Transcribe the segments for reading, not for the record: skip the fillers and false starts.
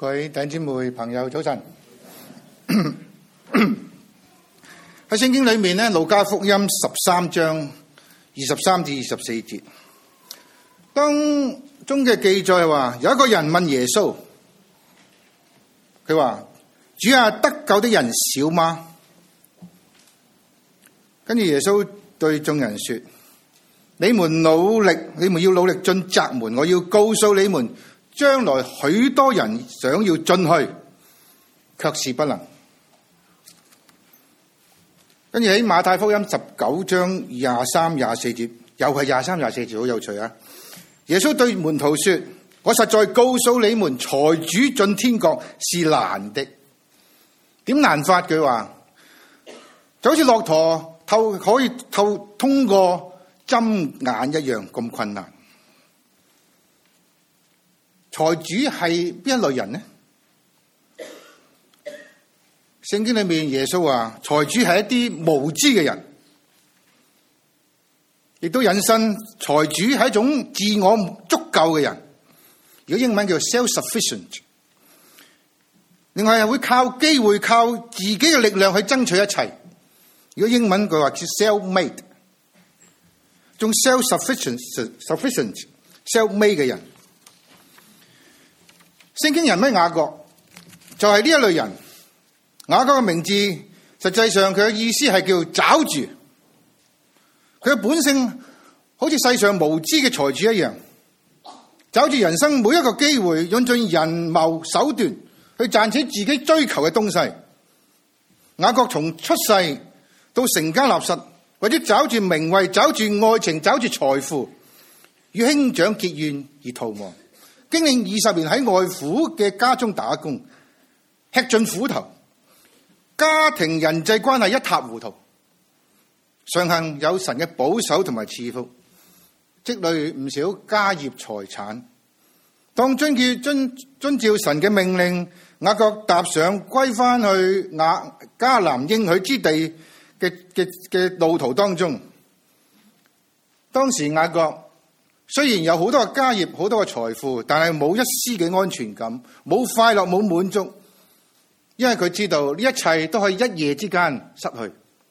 各位弟兄姊妹朋友早晨。喺聖經裏面咧，路加福音13章23至24節當中嘅記載話，有一個人問耶穌，佢話：主啊，得救的人少嗎？跟住耶穌對眾人說：你們要努力進窄門，我要告訴你們，將來許多人想要進去，卻是不能。跟住喺馬太福音19章23、24節，又係23、24節，好有趣啊！耶穌對門徒說：我實在告訴你們，財主進天國是難的。點難法？佢話就好似駱駝可以通過針眼一樣咁困難。財主係邊一類人呢？聖經裏面耶穌話，財主係一啲無知嘅人，亦都引申財主係一種自我足夠嘅人。如果英文叫 self-sufficient。另外係會靠機會、靠自己嘅力量去爭取一切。如果英文佢話叫 self-made， 種 self-sufficient、self-made 嘅人。聖經人物雅各就係呢一類人。雅各嘅名字實際上佢嘅意思係叫抓住。佢嘅本性好似世上無知嘅財主一樣，抓住人生每一個機會，用盡人謀手段去賺取自己追求嘅東西。雅各從出世到成家立室，或者抓住名位、抓住愛情、抓住財富，與兄長結怨而逃亡，經歷20年喺外父嘅家中打工，吃盡苦頭。家庭人際關係一塌糊塗，尚幸有神嘅保守同埋賜福，積累唔少家業財產。當遵照神嘅命令，雅各踏上歸翻去迦南應許之地嘅路途當中。當時雅各雖然有好多嘅家業、好多嘅財富，但係冇一絲嘅安全感，冇快樂，冇滿足。因為佢知道呢一切都可以一夜之間失去。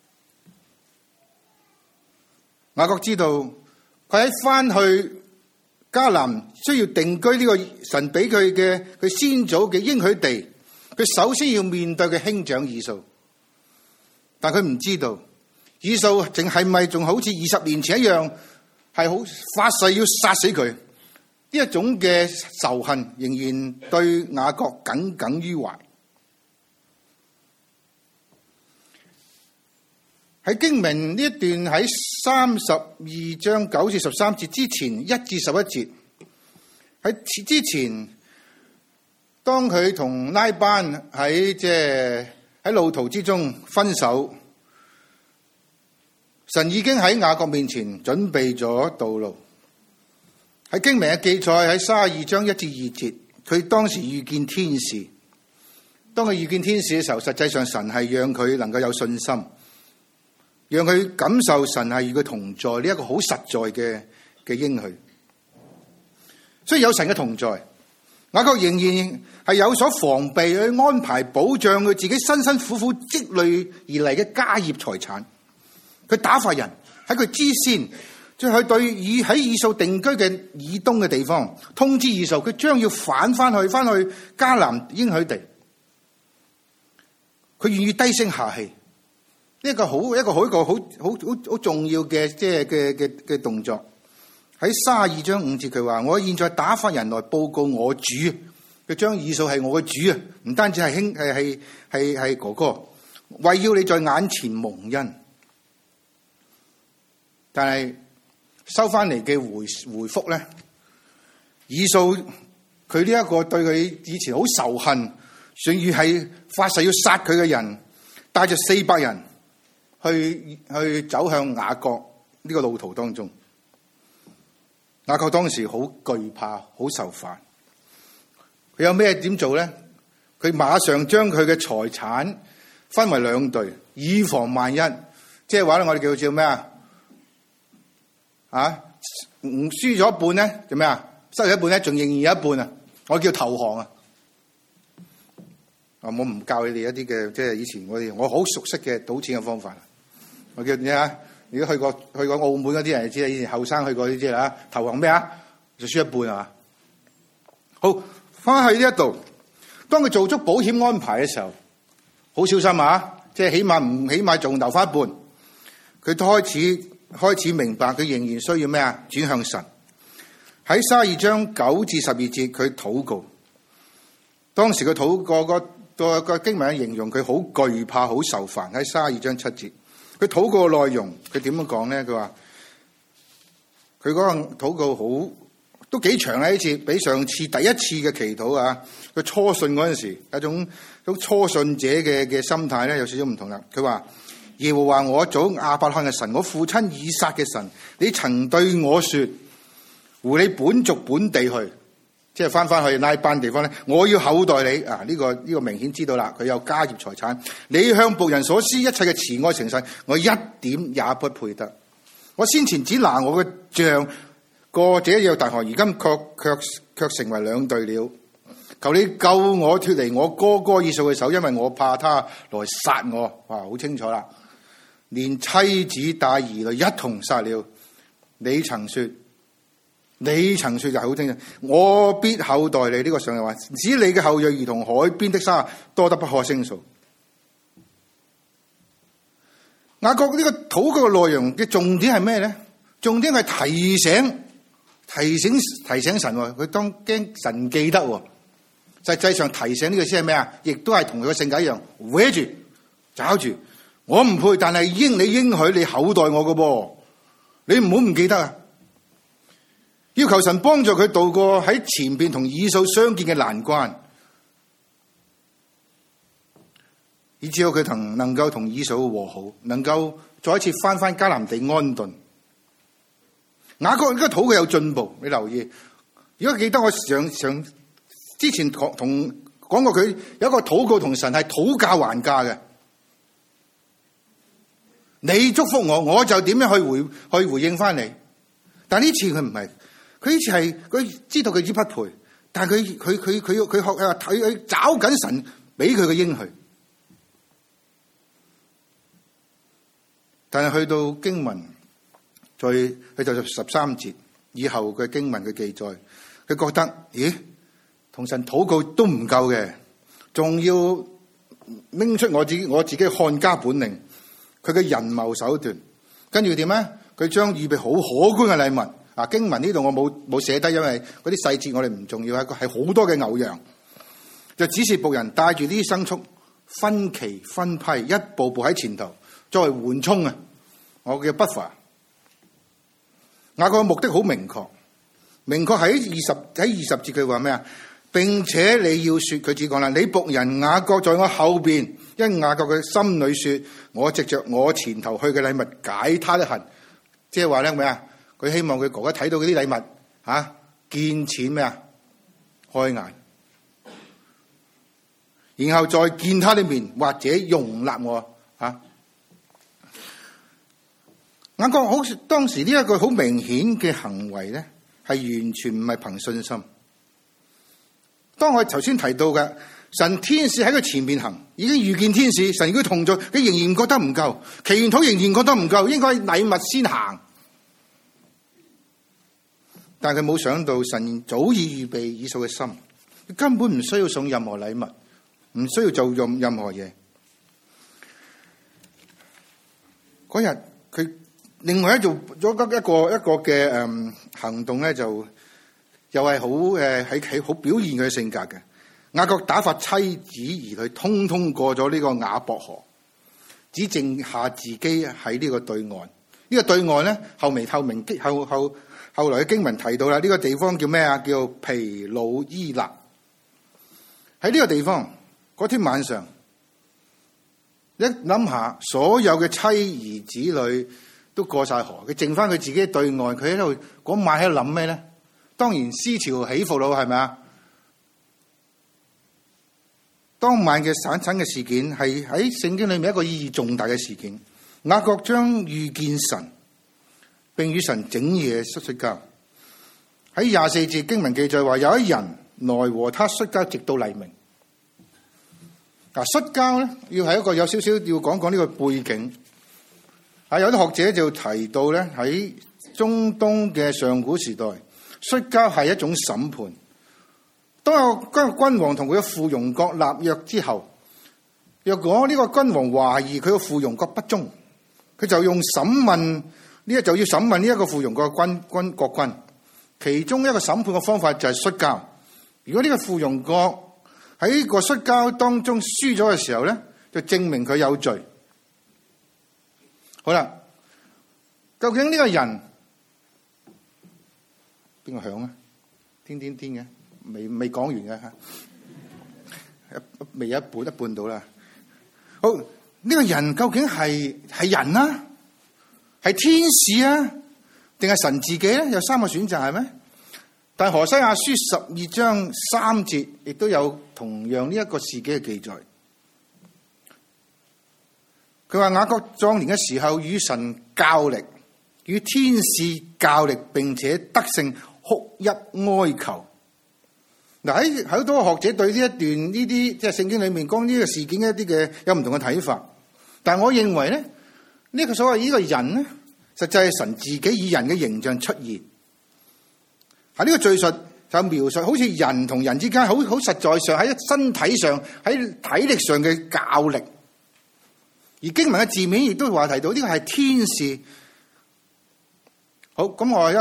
雅各知道佢喺翻去迦南需要定居呢個神俾佢嘅佢先祖嘅應許地，佢首先要面對嘅兄長以掃。但佢唔知道以掃淨係咪仲好似20年前一樣，係好發誓要殺死佢。呢一種嘅仇恨仍然對雅各耿耿於懷。喺經文呢一段喺32章9至13節之前1至11節，喺之前當佢同拉班喺路途之中分手，神已經喺雅各面前準備咗道路。喺經文嘅記載喺32章1至2節，佢當時遇見天使。當佢遇見天使嘅時候，實際上神係讓佢能夠有信心，讓佢感受神係與佢同在呢一個好實在嘅應許。所以有神嘅同在，雅各仍然係有所防備，去安排保障佢自己辛辛苦苦積累而嚟嘅家業財產。佢打發人喺佢之先，即係對喺以掃定居嘅以東嘅地方通知以掃，佢將要返去迦南應許地。佢願意低聲下氣。呢一個好重要嘅嘅動作。喺32章5節佢話：我現在打發人來報告我主，佢將以掃係我嘅主啊，唔單止係哥哥，為要你在眼前蒙恩。但係收翻嚟嘅回覆咧，以掃佢呢一個對佢以前好仇恨，甚至係發誓要殺佢嘅人，帶着400人。去走向雅各呢個路途當中，雅各當時好懼怕，好受煩。佢有咩點做咧？佢馬上將佢嘅財產分為2隊，以防萬一。即係話咧，我哋叫做咩輸咗一半咧，做咩啊？失去一半咧，仲仍然有一半啊！我叫投降啊！ 我唔教你哋一啲嘅，即係以前我好熟悉嘅賭錢嘅方法。我叫你啊，如果去過澳門嗰啲人就知啦，以前後生去過呢啲啦，投行咩啊，就輸一半係嘛。好，翻去呢一度，當佢做足保險安排嘅時候，好小心啊！即係起碼仲留翻一半。佢開始明白，佢仍然需要咩啊？轉向神。喺32章9至12節，佢禱告。當時佢禱告個經文形容佢好懼怕、好受煩。喺32章7節，佢禱告嘅內容，佢點樣講咧？佢話佢嗰個禱告好都幾長啊！呢次比上次第一次嘅祈禱啊，佢初信嗰陣時有一種初信者嘅心態咧，有少少唔同啦。佢話：耶和華我祖亞伯拉罕嘅神，我父親以撒嘅神，你曾對我說，回你本族本地去，即係翻去拉班地方咧，我要厚待你啊！呢個明顯知道啦，佢有家業財產，你向僕人所施一切嘅慈愛誠實，我一點也不配得。我先前只拿我嘅杖過這約大河，而今卻成為兩隊了。求你救我脫離我哥哥以掃嘅手，因為我怕他來殺我。哇，好清楚啦，連妻子帶兒女一同殺了。你曾說就好清楚，我必厚待你。呢個上嚟話，使你嘅後裔如同海邊的沙，多得不可勝數。雅各呢個禱告嘅內容嘅重點係咩咧？重點係提醒神，佢當驚神記得。實際上提醒呢個先係咩啊？亦都係同佢嘅性格一樣，搲住抓住。我唔配，但係你應許你厚待我嘅噃，你唔好唔記得啊！要求神幫助佢渡過喺前邊同以掃相見嘅難關，以至到佢能夠同以掃和好，能夠再一次翻迦南地安頓。雅各呢個禱告有進步，你留意。如果記得我上之前講過，佢有一個禱告同神係討價還價嘅。你祝福我，我就點樣去回應翻你。但呢次佢唔係，佢呢次係佢知道佢只不配，但係佢找緊神俾佢嘅應許。但係去到經文，去到13節以後嘅經文嘅記載，佢覺得咦？同神禱告都唔夠嘅，仲要拎出我自己看家本領，佢嘅人謀手段，跟住點咧？佢將預備好可觀嘅禮物。啊，經文呢度我冇寫低，因為嗰啲細節我哋唔重要，係好多嘅牛羊，就指示僕人帶住呢啲牲畜分期分批，一步步喺前頭作為緩衝啊！我嘅 buffer。雅各嘅目的好明確喺20節佢話咩啊？並且你要說，佢自己講啦，你僕人雅各在我後邊，因雅各嘅心裏說，我藉着我前頭去嘅禮物解他的恨，即係話咧咩啊？佢希望佢哥哥睇到嗰啲禮物見錢咩啊？開眼，然後再見他的面，或者容納我雅各好當時呢一個好明顯嘅行為咧，係完全唔係憑信心。當我頭先提到嘅神天使喺佢前面行，已經遇見天使，神與佢同在，佢仍然覺得唔夠，祈完禱仍然覺得唔夠，應該禮物先行。但佢冇想到神早已預備以掃嘅心，佢根本唔需要送任何禮物，唔需要做任何嘢。嗰日佢另外做咗一個嘅行動咧，就又係好喺好表現佢嘅性格嘅。雅各打發妻子兒女通通過咗呢個雅博河，只剩下自己喺呢個對岸。呢個對岸咧，後來嘅經文提到啦，呢個地方叫咩啊？叫毗努伊勒。喺呢個地方，嗰天晚上，一諗下，所有嘅妻兒子女都過晒河，佢剩翻佢自己對岸，佢喺度嗰晚喺度諗咩咧？當然思潮起伏咯，係咪啊？當晚嘅產生嘅事件係喺聖經裏面一個意義重大嘅事件。雅各將遇見神，並與神整夜摔跤。喺24節經文記載話，有一人來和他摔跤直到黎明。 摔跤咧，要係一個有少少要講呢個背景。有啲學者就提到咧，喺中東嘅上古時代，摔跤係一種審判。當有個君王同佢嘅附庸國立約之後，若果呢個君王懷疑佢嘅附庸國不忠，佢就用審問呢一就要審問呢一個附庸國嘅國君。其中一個審判嘅方法就係摔跤。如果呢個附庸國喺個摔跤當中輸咗嘅時候咧，就證明佢有罪。好啦，究竟呢個人邊個響啊？天嘅，未講完嘅吓，未有一半到啦。好，呢個人究竟係人啊，係天使啊，定係神自己咧？有三個選擇係咩？但係何西阿書12章3節亦都有同樣呢一個事蹟嘅記載。佢話雅各壯年嘅時候與神較力，與天使較力，並且得勝，哭泣哀求。嗱，喺好多學者對呢一段呢啲即係聖經裏面講呢個事件嘅一啲嘅有唔同嘅睇法。但係我認為咧，呢個所謂呢個人咧，實際係神自己以人嘅形象出現。喺呢個敘述就描述好似人同人之間好實在上喺身體上喺體力上嘅較力。而經文嘅字面亦都話提到呢個係天使。好，咁我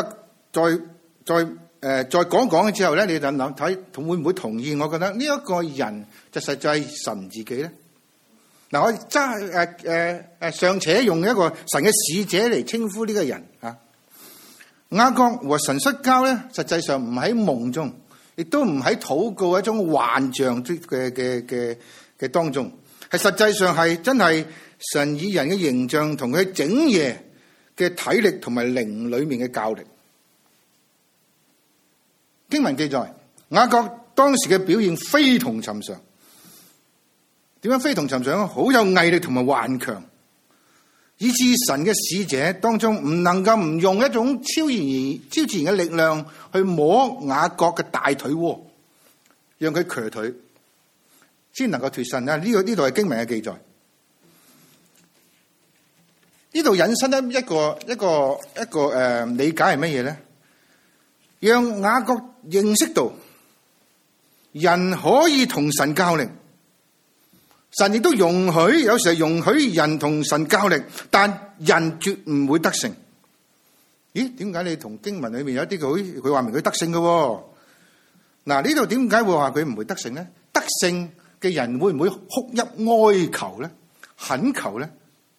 再講講之後咧，你就諗睇會唔會同意？我覺得呢一個人就實際係神自己咧。嗱，我尚且用一個神嘅使者嚟稱呼呢個人啊。雅各和神摔跤咧，實際上唔喺夢中，亦都唔喺禱告一種幻象嘅當中，係實際上係真係神以人嘅形象同佢整夜嘅體力同埋靈裏面嘅較力。經文記載，雅各當時嘅表現非同尋常。點樣非同尋常？好有毅力同埋頑強，以致神嘅使者當中唔能夠唔用一種超自然嘅力量去摸雅各嘅大腿窩，讓佢瘸腿，先能夠脫身啊！呢度係經文嘅記載。呢度引申一個理解係乜嘢咧？讓雅各認識到人可以同神較力，神亦都有時係容許人同神較力，但人絕唔會得勝。咦？點解你同經文裏面有一啲佢話明佢得勝嘅？嗱，呢度點解會話佢唔會得勝咧？得勝嘅人會唔會哭泣哀求咧？懇求咧？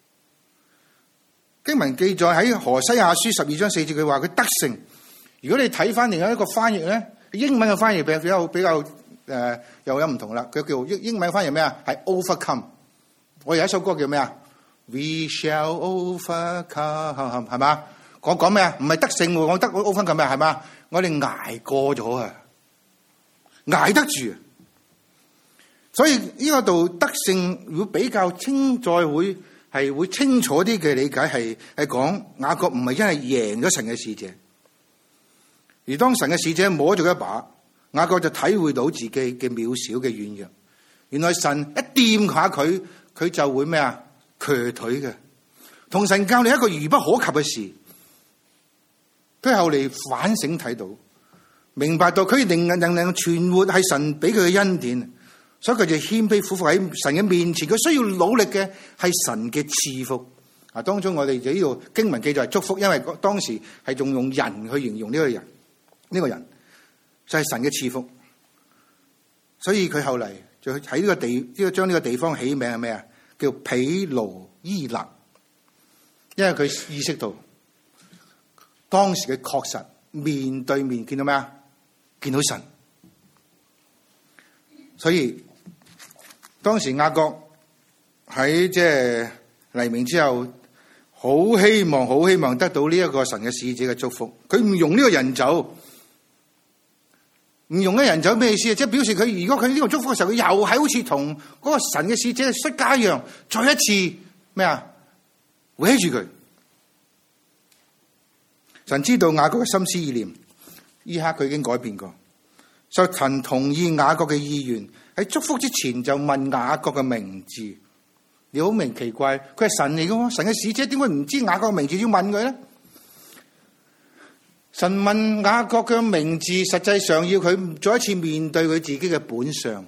經文記載喺何西阿書12章4節，佢話佢得勝。如果你睇翻另外一個翻譯咧，英文嘅翻譯比較又有唔同啦。佢叫英文翻譯咩啊？係 overcome。我有一首歌叫咩啊 ？We shall overcome， 係嘛？講咩啊？唔係得勝，我得 overcome 咩？係嘛？我哋捱過咗啊，捱得住。所以呢個度得勝會比較會清楚啲嘅理解係講雅各唔係因為贏咗神嘅使者。而當神嘅使者摸咗一把，雅各就體會到自己嘅渺小嘅軟弱。原來神一掂下佢就會咩啊？瘸腿嘅。同神較力一個愚不可及嘅事。佢後嚟反省睇到，明白到佢仍能存活係神俾佢嘅恩典，所以佢就謙卑俯伏喺神嘅面前。佢需要努力嘅係神嘅賜福。啊，當中我哋就呢度經文記載係祝福，因為當時係仲用人去形容呢個人。呢個人就係神嘅賜福，所以佢後嚟就喺呢個地，將呢個地方起名係咩啊？叫毗盧伊勒，因為佢意識到當時嘅確實面對面見到咩啊？見到神，所以當時雅各喺即係黎明之後，好希望得到呢一個神嘅使者嘅祝福。佢唔容呢個人走。唔用嘅人走咩意思啊？即係表示佢如果佢呢個祝福嘅時候，佢又係好似同嗰個神嘅使者摔跤一樣，再一次咩啊？搲住佢。神知道雅各嘅心思意念，呢刻佢已經改變過。 就曾同意雅各嘅意願，喺祝福之前就問雅各嘅名字。你好明奇怪，佢係神嚟嘅喎，神嘅使者點會唔知雅各嘅名字要問佢咧？神問雅各嘅名字，實際上要佢再一次面對佢自己嘅本相。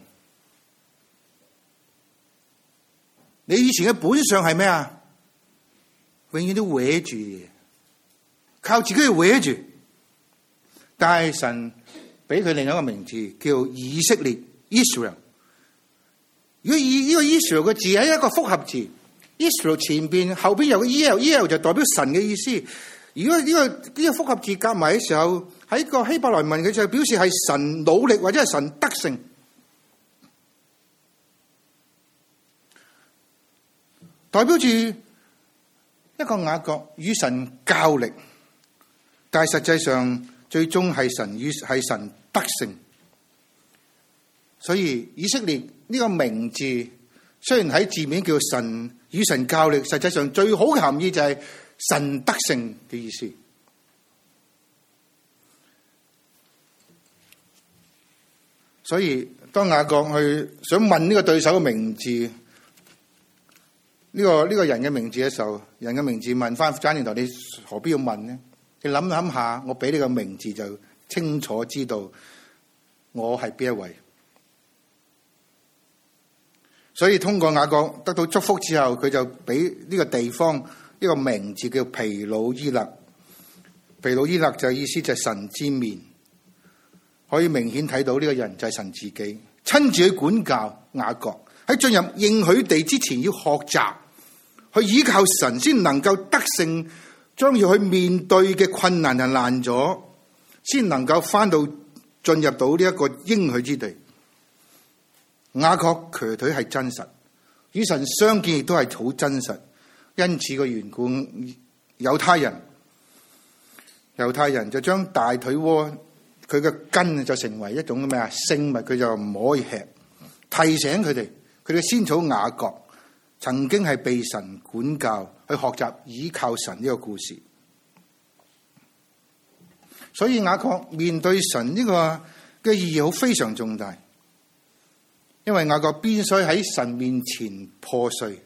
你以前嘅本相係咩啊？永遠都搲住嘢，靠自己去搲住。但係神俾佢另一個名字，叫以色列 Israel。如果以呢個 Israel 嘅字係一個複合字 ，Israel 前邊後邊有個 El 就代表神嘅意思。如果呢個複合字夾埋嘅時候，喺個希伯來文佢就表示係神努力或者係神得勝，代表住一個雅各與神較力，但係實際上最終係神得勝。所以以色列呢個名字雖然喺字面叫神與神較力，實際上最好嘅含義就係神得勝嘅意思。所以當雅各去想問呢個對手嘅名字，呢個人嘅名字嘅時候，人嘅名字問翻賈年台，你何必要問呢？你諗下，我俾你個名字就清楚知道我係邊一位。所以通過雅各得到祝福之後，佢就俾呢個地方一個名字叫毗努伊勒。毗努伊勒就意思就係神之面，可以明顯睇到呢個人就係神自己，親自去管教雅各。喺進入應許地之前，要學習去依靠神，先能夠得勝將要去面對嘅困難就難咗，先能夠翻到進入到呢一個應許之地。雅各瘸腿係真實，與神相見亦都係好真實。因此個緣故，猶太人就將大腿窩佢嘅筋就成為一種咩啊聖物，佢就唔可以吃。提醒佢哋先祖雅各曾經係被神管教，去學習倚靠神呢個故事。所以雅各面對神呢個嘅意義好非常重大。因為雅各必須喺神面前破碎，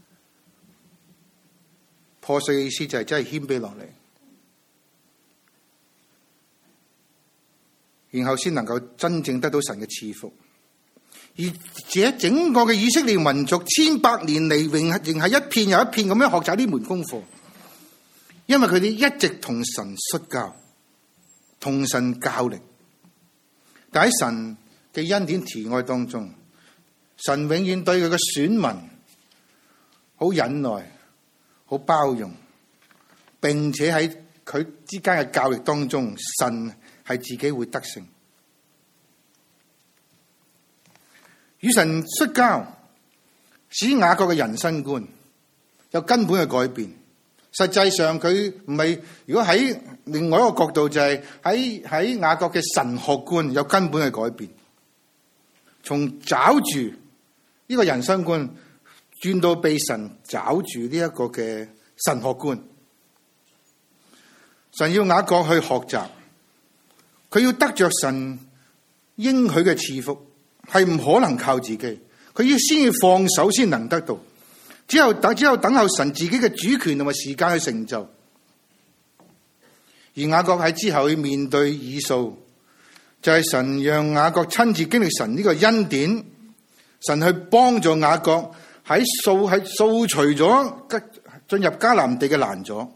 破碎嘅意思就係真係謙卑落嚟，然後先能夠真正得到神嘅賜福。而這整個嘅以色列民族1,800年嚟，仍係一片又一片咁樣學習呢門功課，因為佢哋一直同神摔跤，同神較力。但喺神嘅恩典慈愛當中，神永遠對佢嘅選民好忍耐、好包容，並且喺佢之間嘅較力當中，神係自己會得勝。與神摔跤，使雅各嘅人生觀有根本嘅改變。實際上佢唔係，如果喺另外一個角度，就係喺雅各嘅神學觀有根本嘅改變，從找住呢個人生觀轉到被神找住呢一個嘅神學觀。神要雅各去學習，佢要得着神應許嘅賜福，係唔可能靠自己，佢要先要放手先能得到，只有等候神自己嘅主權同埋時間去成就。而雅各喺之後去面對以掃，就係神讓雅各親自經歷神呢個恩典，神去幫助雅各喺掃除咗進入迦南地嘅難阻。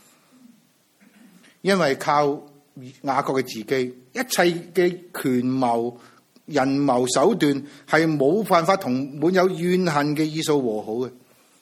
因為靠雅各嘅自己，一切嘅權謀、人謀手段係冇辦法同滿有怨恨嘅以掃和好嘅。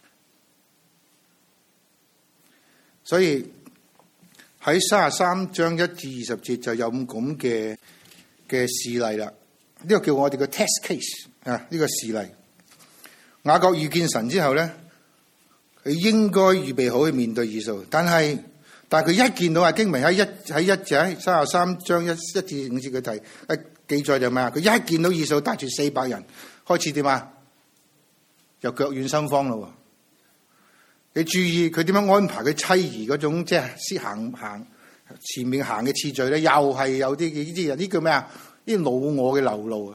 所以喺33章1至20節就有咁嘅事例啦。呢個叫我哋嘅 test case 啊，呢個事例。雅各遇見神之後咧，佢應該預備好去面對以掃，但係佢一見到經文喺33章1至5節嘅記載就咩啊？佢一見到以掃帶住400人，開始點啊？又腳軟心慌咯。你注意佢點樣安排佢妻兒嗰種即係行前面行嘅次序咧，又係有啲呢啲人，呢叫咩啊？ 啲老我嘅流露啊，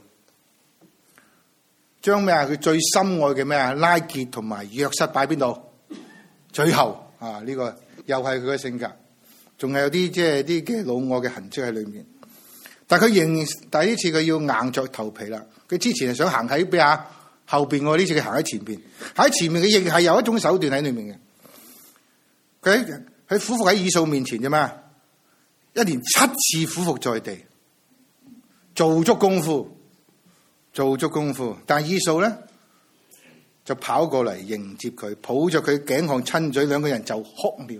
將咩啊佢最深愛嘅咩啊拉結同埋約瑟擺邊度？最後啊，呢個又係佢嘅性格，仲係有啲即係啲嘅老我嘅痕跡喺裏面。但佢仍然第一次佢要硬着頭皮啦。佢之前係想行喺邊啊後邊喎，呢次佢行喺前邊。喺前面佢亦係有一種手段喺裏面嘅。佢俯伏喺以掃面前啫嘛，一連7次俯伏在地，做足功夫。但係以掃咧就跑過嚟迎接佢，抱着佢頸項親嘴，兩個人就哭了。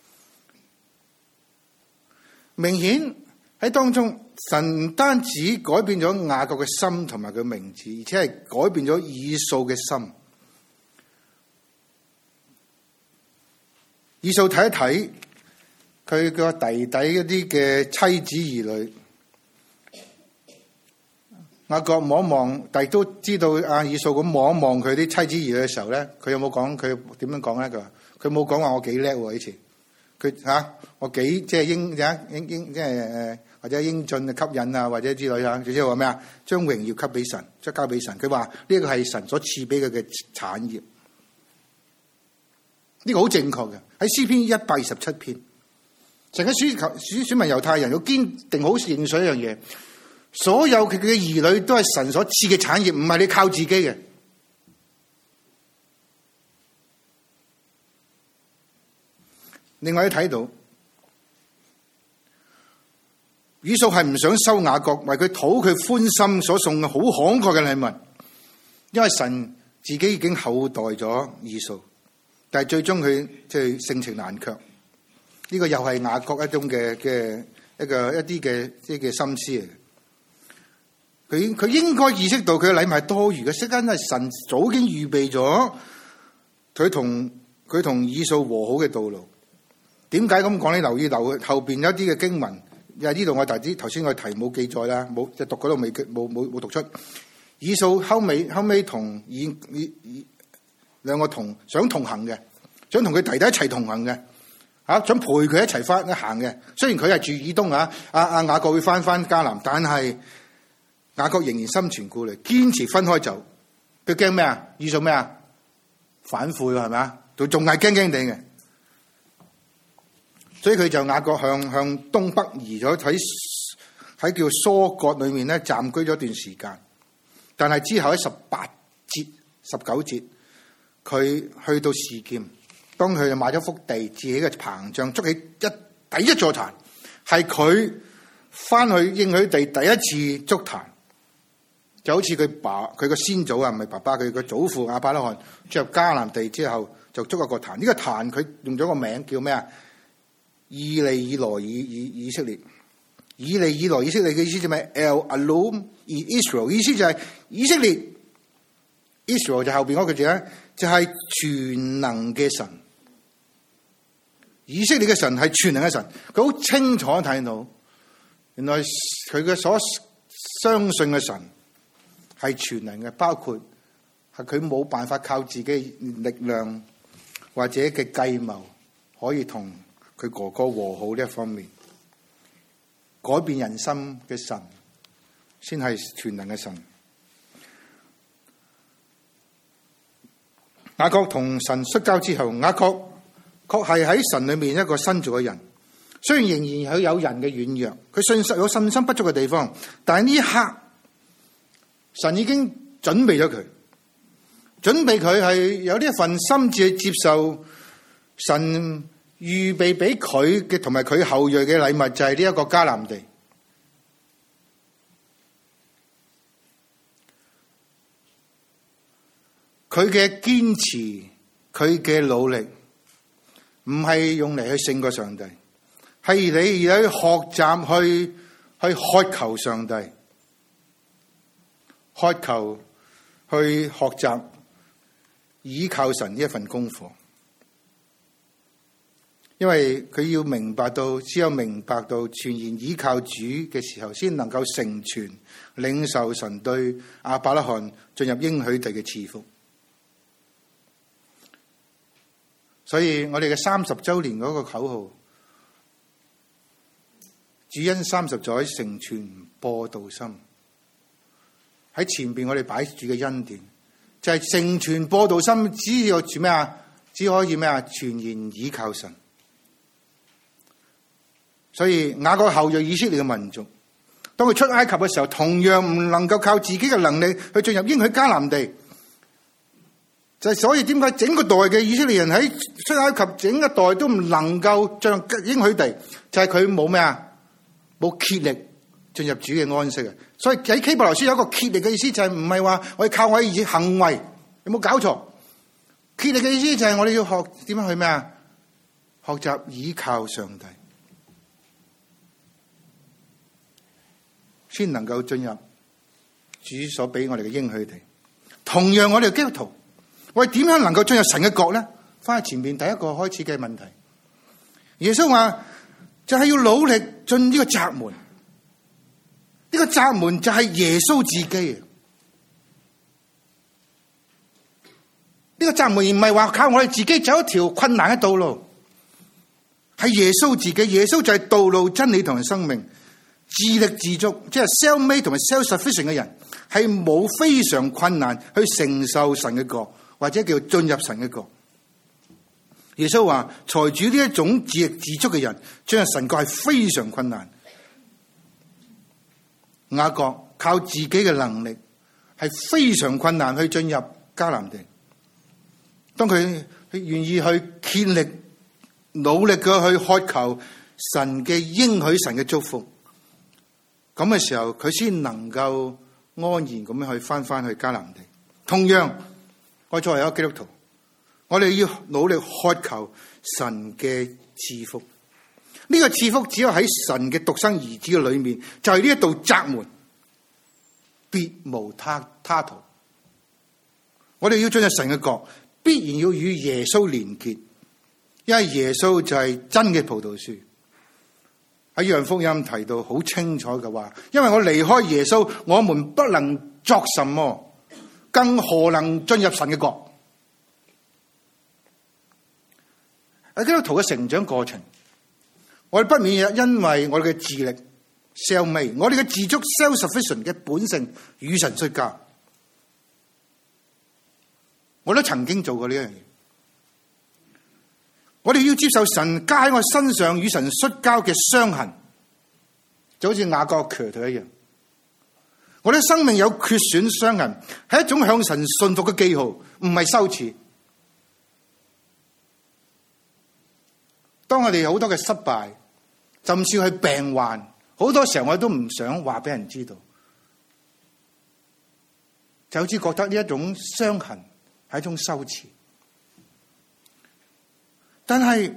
明顯喺當中，神唔單止改變咗雅各嘅心同埋佢名字，而且係改變咗以掃嘅心。以掃睇一睇佢個弟弟嗰啲嘅妻子兒女，雅各望一望，但係都知道阿以掃咁望一望佢啲妻子兒女嘅時候咧，佢有冇講佢點樣講咧？佢冇講話我幾叻喎，以前佢我幾即係英即係或者英俊吸引啊，或者之類啊，總之話咩啊？將榮耀給俾神，即係交俾神。佢話呢個係神所賜俾佢嘅產業。呢個好正確嘅，喺詩篇127篇，成個選民猶太人要堅定好認識一樣嘢，所有佢嘅兒女都係神所賜嘅產業，唔係你靠自己嘅。另外你睇到以掃係唔想收雅各為佢討佢歡心所送嘅好慷慨嘅禮物，因為神自己已經厚待咗以掃。但係最終佢即係性情難卻，呢個又係雅各一種嘅一啲嘅心思嚟。佢應該意識到佢嘅禮物係多餘嘅，實際係神早已經預備咗佢同以掃和好嘅道路。點解咁講？你留意後邊有一啲嘅經文，因為呢度我頭先我題冇記載啦，冇即係讀嗰度冇讀出。以掃後尾同兩個想同行嘅，想同佢弟弟一齊同行嘅，想陪佢一齊翻行嘅。雖然佢係住以東雅各會翻迦南，但係雅各仍然心存顧慮，堅持分開走。佢驚咩啊？以掃咩啊？反悔係咪啊？佢仲係驚驚地嘅，所以佢就雅各向東北移咗，喺叫疏割裏面咧暫居咗一段時間。但係之後喺18節、19節。佢去到示劍，當佢買咗幅地，自己嘅棚帳，築起第一座壇，係佢翻去應許地第一次築壇，就好似佢個先祖啊，唔係爸爸，佢個祖父亞伯拉罕進入迦南地之後就築一個壇。呢個壇佢用咗個名叫咩啊？以利以羅以色列。以利以羅以色列嘅意思就係 El Alum Israel， 意思就係以色列。Israel 就後邊嗰個字咧，就係全能嘅神。以色列嘅神係全能嘅神，佢好清楚睇到，原來佢嘅所相信嘅神係全能嘅，包括係佢冇辦法靠自己力量或者嘅計謀可以同佢哥哥和好呢一方面，改變人心嘅神先係全能嘅神。雅各同神摔跤之後，雅各確係喺神裏面一個新造嘅人。雖然仍然佢有人嘅軟弱，佢有信心不足嘅地方，但係呢一刻，神已經準備咗佢係有呢一份心志去接受神預備俾佢嘅同埋佢後裔嘅禮物，就係呢一個迦南地。佢嘅堅持，佢嘅努力，唔係用嚟去勝過上帝，係你而去學習去渴求上帝，渴求去學習倚靠神呢一份功課。因為佢要明白到，只有明白到全然倚靠主嘅時候，先能夠成全領受神對亞伯拉罕進入應許地嘅賜福。所以我哋嘅30週年嗰個口號， 主因30載成全播道心。喺前邊我哋擺住嘅恩典，就係成全播道心，只要住咩啊？只可以咩啊？全然倚靠神。所以雅各後裔以色列嘅民族，當佢出埃及嘅時候，同樣唔能夠靠自己嘅能力去進入應許迦南地。就係所以點解整個代嘅以色列人喺出埃及整一代都唔能夠進入應許地，就係佢冇咩啊？冇竭力進入主嘅安息啊！所以喺希伯來書有一個竭力嘅意思，就係唔係話我哋靠我哋行為，有冇搞錯？竭力嘅意思就係我哋要學點樣去咩啊？學習倚靠上帝，先能夠進入主所俾我哋嘅應許地。同樣我哋基督徒，我哋點樣能夠進入神嘅國咧？翻去前面第一個開始嘅問題，耶穌話就係要努力進呢個窄門。呢個窄門就係耶穌自己。呢個窄門而唔係話靠我哋自己走一條困難嘅道路，係耶穌自己。耶穌就係道路、真理同埋生命。自力自足，即係 self-made 同埋 self-sufficient 嘅人，係冇非常困難去承受神嘅國，或者叫進入神嘅國。耶穌話財主呢一種自力自足嘅人，進入神國係非常困難。雅各靠自己嘅能力係非常困難去進入迦南地。當佢願意去竭力努力嘅去渴求神嘅應許、神嘅祝福，咁嘅時候佢先能夠安然咁樣去翻去迦南地。同樣，我作為一個基督徒，我哋要努力渴求神嘅賜福。呢個賜福只有喺神嘅獨生兒子嘅裏面，就係呢一道窄門，別無他途。我哋要進入神嘅國，必然要與耶穌連結，因為耶穌就係真嘅葡萄樹。喺約翰福音提到好清楚嘅話，因為我離開耶穌，我們不能作什麼，更何能進入神嘅國。喺基督徒嘅成長過程，我哋不免因為我哋嘅自力 self-made， 我哋嘅自足 self-sufficient 嘅本性與神摔跤。我都曾經做過呢樣嘢。我哋要接受神加喺我身上與神摔跤嘅傷痕，就好似雅各瘸腿一樣。我哋生命有缺損傷痕，係一種向神信服嘅記號，唔係羞恥。當我哋有好多嘅失敗，甚至係病患，好多時候我都唔想話俾人知道，就好似覺得呢一種傷痕係一種羞恥。但係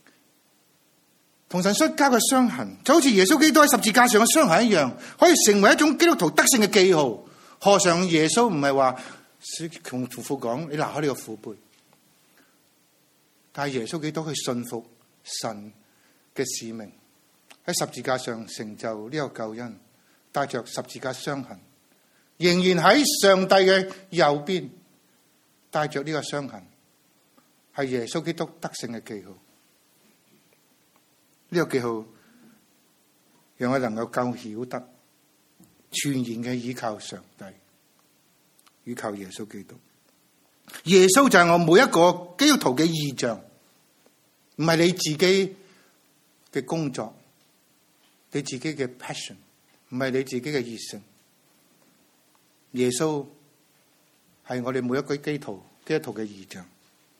同神摔跤嘅傷痕，就好似耶穌基督喺十字架上嘅傷痕一樣，可以成為一種基督徒得勝嘅記號。何嘗耶穌唔係話同夫婦講，你拿開呢個苦杯？但係耶穌基督去信服神嘅使命，喺十字架上成就呢個救恩，帶着十字架傷痕，仍然喺上帝嘅右邊，帶着呢個傷痕，係耶穌基督得勝嘅記號。呢個記號讓我能夠更曉得全然嘅依靠上帝，依靠耶穌基督。耶穌就係我每一個基督徒嘅異象，唔係你自己嘅工作，你自己嘅 passion， 唔係你自己嘅熱誠。耶穌係我哋每一個基督徒嘅異象。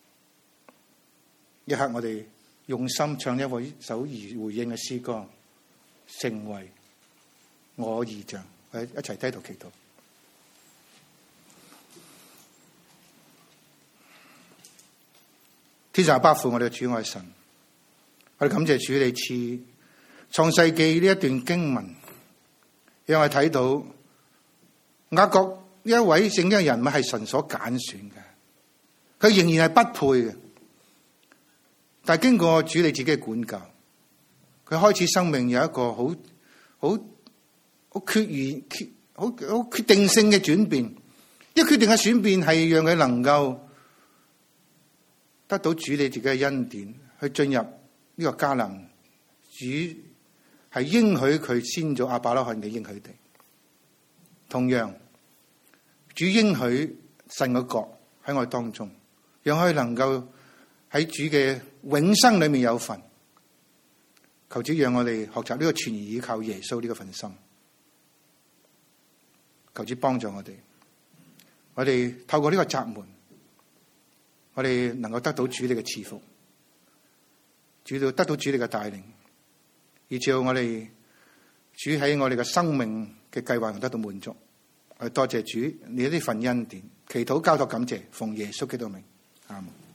一刻我哋用心唱一首回應嘅詩歌，成為我異象。我哋一齊低頭祈禱。天上阿父，我哋嘅主愛神，我哋感謝主你賜創世記呢一段經文，讓我哋睇到雅各呢一位聖經嘅人物係神所揀選嘅，佢仍然係不配嘅，但係經過主你自己嘅管教，佢開始生命有一個好決定性嘅轉變。一決定嘅轉變係讓佢能夠得到主你自己嘅恩典，去進入呢個迦南。主係係應許佢先祖亞伯拉罕嘅應許地。同樣，主應許神嘅國喺我哋當中，讓佢能夠喺主嘅永生裏面有份。求主讓我哋學習呢個全然依靠耶穌呢個份心。求主幫助我哋，我哋透過呢個閘門，我哋能夠得到主你嘅賜福，得到主你嘅帶領，以至我哋主喺我哋嘅生命嘅計劃得到滿足。我哋多謝主你呢份恩典，祈禱交託感謝，奉耶穌基督名，阿門。